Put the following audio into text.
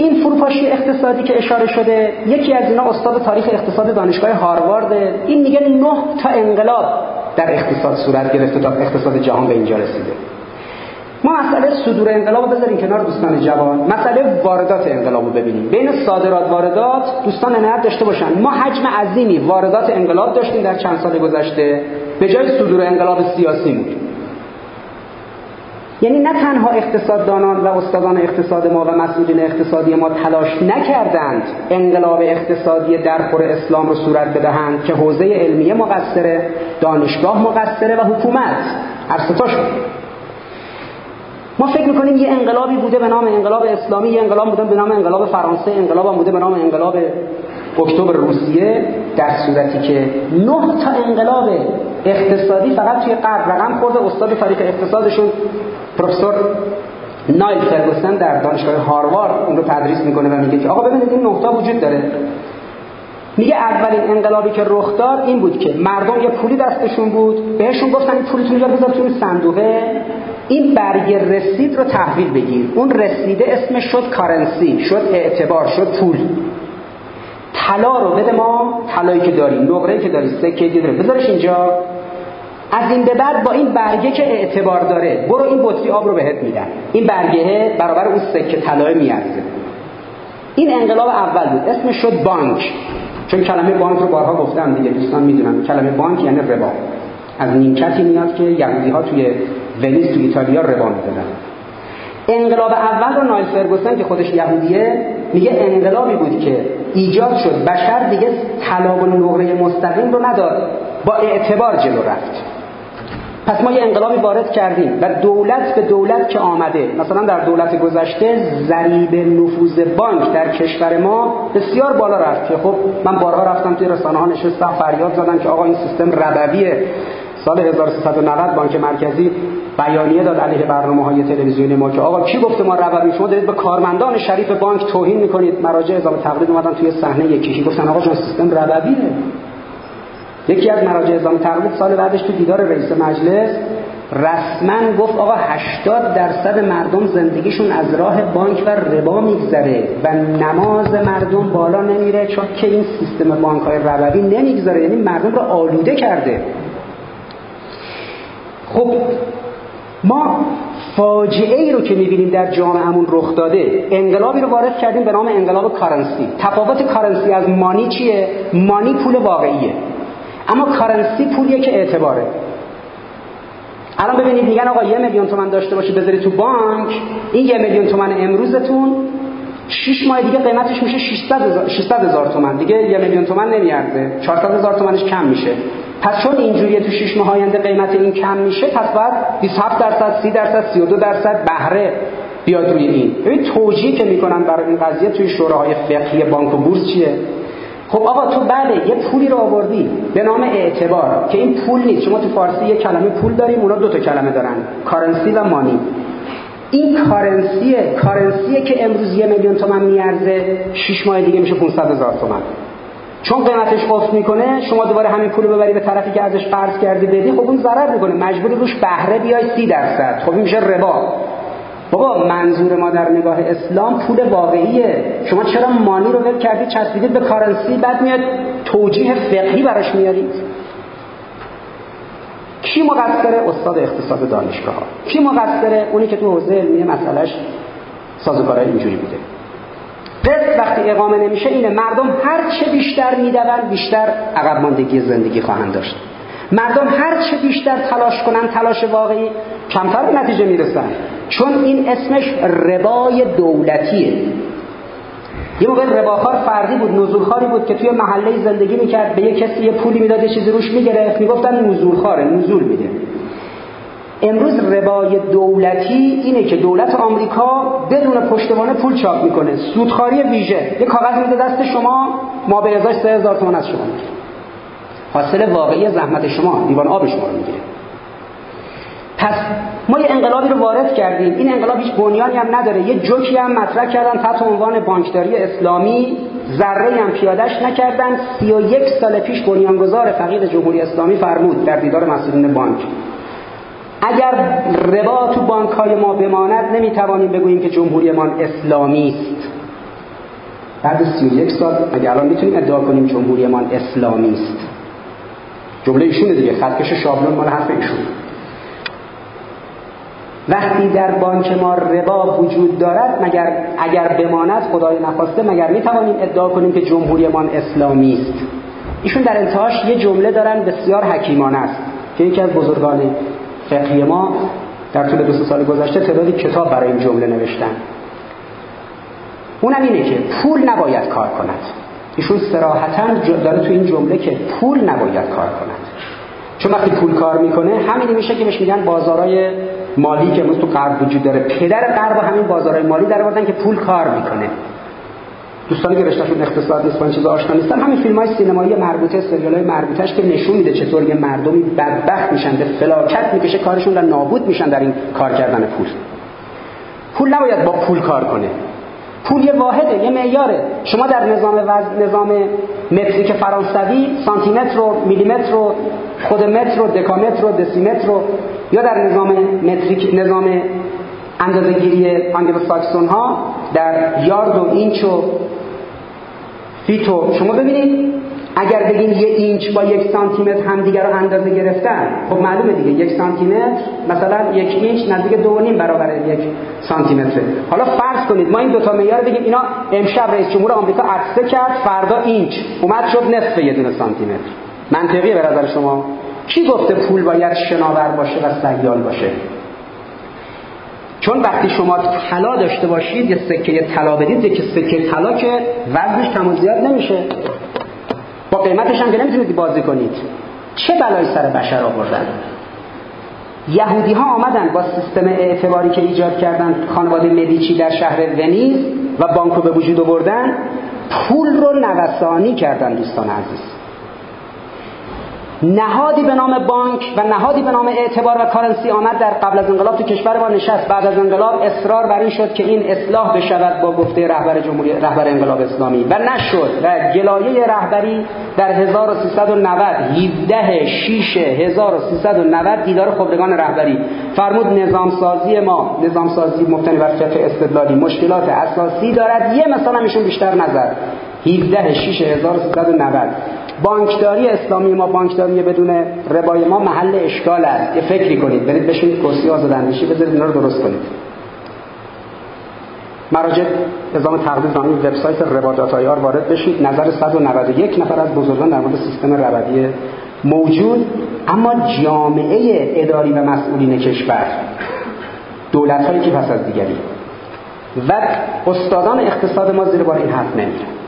این فروپاشی اقتصادی که اشاره شده، یکی از اینا استاد تاریخ اقتصاد دانشگاه هاروارد، این میگه 9 تا انقلاب در اقتصاد صورت گرفته تا اقتصاد جهان به اینجا رسیده. ما مسئله صدور انقلاب رو بذاریم کنار دوستان جوان، مسئله واردات انقلاب رو ببینیم. بین صادرات واردات دوستان عنایت داشته باشن، ما حجم عظیمی واردات انقلاب داشتیم در چند سال گذشته به جای صدور انقلاب سیاسی بود. یعنی نه تنها اقتصاددانان و استادان اقتصاد ما و مسئولین اقتصادی ما تلاش نکردند انقلاب اقتصادی درخور اسلام رو صورت بدهند که حوزه علمیه مقصره، دانشگاه مقصره و حکومت، هر ستاشون. ما فکر میکنیم یه انقلابی بوده به نام انقلاب اسلامی، یه انقلاب بوده به نام انقلاب فرانسه، انقلاب هم بوده به نام انقلاب اکتبر روسیه، در صورتی که 9 تا انقلاب اقتصادی فقط توی غرب رقم خورده. استاد تاریخ اقتصادشون پروفسور نایل فرگوسن در دانشگاه هاروارد اون رو تدریس میکنه و میگه که آقا ببینید این 9 تا وجود داره. میگه اولین انقلابی که رخ داد این بود که مردم یه پولی دستشون بود، بهشون گفتن این پولتون رو بذار توی صندوقه، این برگ رسید رو تحویل بگیر. اون رسیده اسمش شد کارنسی، شد اعتبار، شد پول. طلا رو بده ما، طلایی که داریم، نقره‌ای که داری، سکه‌ای که داری، بذارش اینجا. از این به بعد با این برگه که اعتبار داره برو این بطری آب رو بهت میدن. این برگه برابر اون سکه طلای میارزه. این انقلاب اول بود، اسمش شد بانک. چون کلمه بانک رو بارها گفتم دیگه، دوستان میدونن کلمه بانک یعنی ربا. از نیمکتی میاد که یهودی‌ها توی ونیز توی ایتالیا ربا میدادن. انقلاب اول رو نایل فرگوسن که خودش یهودیه میگه انقلابی بود که ایجاد شد بشر دیگه طلا و نقره مستقیم رو نداد، با اعتبار جلو رفت. پس ما یه انقلابی وارد کردیم و دولت به دولت که آمده، مثلا در دولت گذشته ضریب نفوذ بانک در کشور ما بسیار بالا رفت که خب من بارها رفتم توی رسانه‌ها نشستم فریاد زدم که آقا این سیستم ربویه. سال 1390 بانک مرکزی بیانیه داد علیه برنامه‌های تلویزیونی ما که آقا کی گفته ما ربوی؟ شما دارید به کارمندان شریف بانک توهین می‌کنید. مراجع اعزام تقلید اومدن توی صحنه یکی گفتن آقا جان سیستم ربویه. یکی از مراجع اعزام تقلید سال بعدش تو دیدار رئیس مجلس رسما گفت آقا 80% مردم زندگیشون از راه بانک و ربا میگذره و نماز مردم بالا نمیره چون که این سیستم بانک‌های ربوی نمیگذاره، یعنی مردم رو آلوده کرده. خب ما فاجعه ای رو که میبینیم در جامعهمون رخ داده، انقلابی رو وارد کردیم به نام انقلاب کارنسی. تفاوت کارنسی از مانی چیه؟ مانی پول واقعیه، اما کارنسی پولیه که اعتباره. الان ببینید میگن آقا 1 میلیون تومان داشته باشید بذارید تو بانک، این 1 میلیون تومان امروزتون 6 ماه دیگه قیمتش میشه 600,000 تومان، دیگه 1 میلیون تومان نمیارزه، 400,000 تومانش کم میشه. پس چون اینجوریه تو 6 ماه آینده قیمت این کم میشه، پس باید 27%، 30%، 32% بهره بیاد روی این. ببین توجیه که میکنن برای این قضیه توی شوراهای فقهی بانک و بورس چیه؟ خب آقا تو بله یه پولی رو آوردی به نام اعتبار که این پول نیست. شما تو فارسی یه کلمه پول داریم، اونا 2 تا کلمه دارن، کارنسی و مانی. این کارنسیه که امروز 1 میلیون تومان میارزه، 6 ماه دیگه میشه 500,000 تومان. چون قیمتش افت میکنه، شما دوباره همین پول رو ببری به طرفی که ازش قرض کردی بدی، خب اون ضرر میکنه، مجبوری روش بهره بیای 30%. خب این میشه ربا. بابا منظور ما در نگاه اسلام پول واقعیه. شما چرا مانی رو ول کردید چسبیدید به کارنسی، بعد میاد توجیه فقهی براش میارید؟ کی مقصره؟ استاد اقتصاد دانشگاه ها. کی مقصره؟ اونی که تو حوزه علمی مسئلهش سازوکارای اینجوری بوده. قسط وقتی اقامه نمیشه اینه، مردم هر چه بیشتر میدوند بیشتر عقب ماندگی زندگی خواهند داشت. مردم هر چه بیشتر تلاش کنن، تلاش واقعی، کمتر به نتیجه میرسن. چون این اسمش ربای دولتیه. یه موقع رباخوار فردی بود، نزولخواری بود که توی محله زندگی میکرد، به یه کسی یه پولی میداد، یه چیزی روش میگرفت، میگفتن نزولخواره، نزول میده. امروز ربای دولتی اینه که دولت آمریکا بدون پشتوانه پول چاپ میکنه، سودخواری ویژه. یه کاغذ میده دست شما، ما به ازاش 3,000 تومان از شما میگیره. حاصل واقعی زحمت شما، لیوان آب شما رو میگیره. پس ما یه انقلابی رو وارد کردیم، این انقلاب هیچ بنیانی هم نداره، یه جوکی هم مطرح کردن تحت عنوان بانکداری اسلامی، ذره‌ای هم پیاده‌اش نکردن. 31 سال پیش بنیانگذار فقید جمهوری اسلامی فرمود در دیدار مسئولین بانک اگر ربا تو بانک‌های ما بماند نمیتوانیم بگوییم که جمهوری ما اسلامی است. بعد 31 سال مگه الان میتونیم ادعا کنیم جمهوریمان اسلامی است؟ جمله ایشونه دیگه، خطکش شابلون مال حرف ایشون. وقتی در بانک ما ربا وجود دارد مگر اگر بماند خدای نخواسته مگر میتوانیم ادعا کنیم که جمهوریمان اسلامی است؟ ایشون در انتهاش یه جمله دارن بسیار حکیمانه است که یکی از بزرگان فقهی ما در طول 2 سال گذشته تعدادی کتاب برای این جمله نوشتن. اونم اینه که پول نباید کار کند. ایشون صراحتاً داره تو این جمله که پول نباید کار کند، چون وقتی پول کار میکنه همین میشه که بهش میگن بازارهای مالی که امروز تو غرب وجود داره. پدر غرب همین بازارهای مالی در آوردن که پول کار میکنه. دوستانی که رشتهشون اقتصاد نیست با این چیزا آشنا نیستن، همین فیلم‌های سینمایی مربوطه، سریال‌های مربوطه‌اش که نشون میده چطور یه مردمی بدبخت میشن، به فلاکت میکشه کارشون، و نابود میشن در این کار کردن پول. پول نباید با پول کار کنه. پول یه واحده، یه معیاره. شما در نظام متریک فرانسوی سانتیمتر و میلیمتر و خود متر و دکامتر و دسیمتر و، یا در نظام اندازه‌گیری آنگلوساکسون ها در یارد و اینچ و فیت و، شما ببینید اگر بگین 1 اینچ با 1 سانتیمتر همدیگر رو اندازه گرفتن، خب معلومه دیگه 1 سانتیمتر مثلا 1 اینچ نزدیک 2.5 برابر 1 سانتیمتره. حالا فرض کنید ما این دو تا معیار بگیم اینا امشب رئیس جمهور آمریکا عطسه کرد، فردا اینچ اومد شد نصف 1 سانتیمتر. منطقیه به نظر شما؟ کی گفته پول باید شناور باشه و سیال باشه؟ چون وقتی شما طلا داشته باشید، یه سکه طلا بدید، یه سکه طلا که وزنش کم و زیاد نمیشه، با قیمتش هم که نمیتونید بازی کنید. چه بلایی سر بشر آوردن؟ یهودی ها آمدن با سیستم اعتباری که ایجاد کردن خانواده مدیچی در شهر ونیز و بانک رو به وجود آوردن، پول رو نوسانی کردن. دوستان عزیز، نهادی به نام بانک و نهادی به نام اعتبار و کارنسی آمد در قبل از انقلاب تو کشور ما نشست. بعد از انقلاب اصرار بر این شد که این اصلاح بشود با گفته رهبر انقلاب اسلامی، و نشد. و گلایه رهبری در 1390 17/6/1390 دیدار خبرگان رهبری فرمود نظامسازی ما، نظامسازی مبتنی بر فقه استدلالی، مشکلات اساسی دارد. یه مثلا میشون بیشتر نظر 17/6/1390 بانکداری اسلامی ما، بانکداری بدون ربای ما محل اشکال است. یه فکری کنید، برید بشینید کرسی آزاداندیشی بذارید اینا رو درست کنید. مراجع نظام تقدیر نامی وبسایت ربا.ir وارد بشید. نظر 191 نفر از بزرگان در مورد سیستم ربوی موجود. اما جامعه اداری و مسئولین کشور، دولت‌هایی که پس از دیگری و استادان اقتصاد ما زیر بار این حرف نمیرن.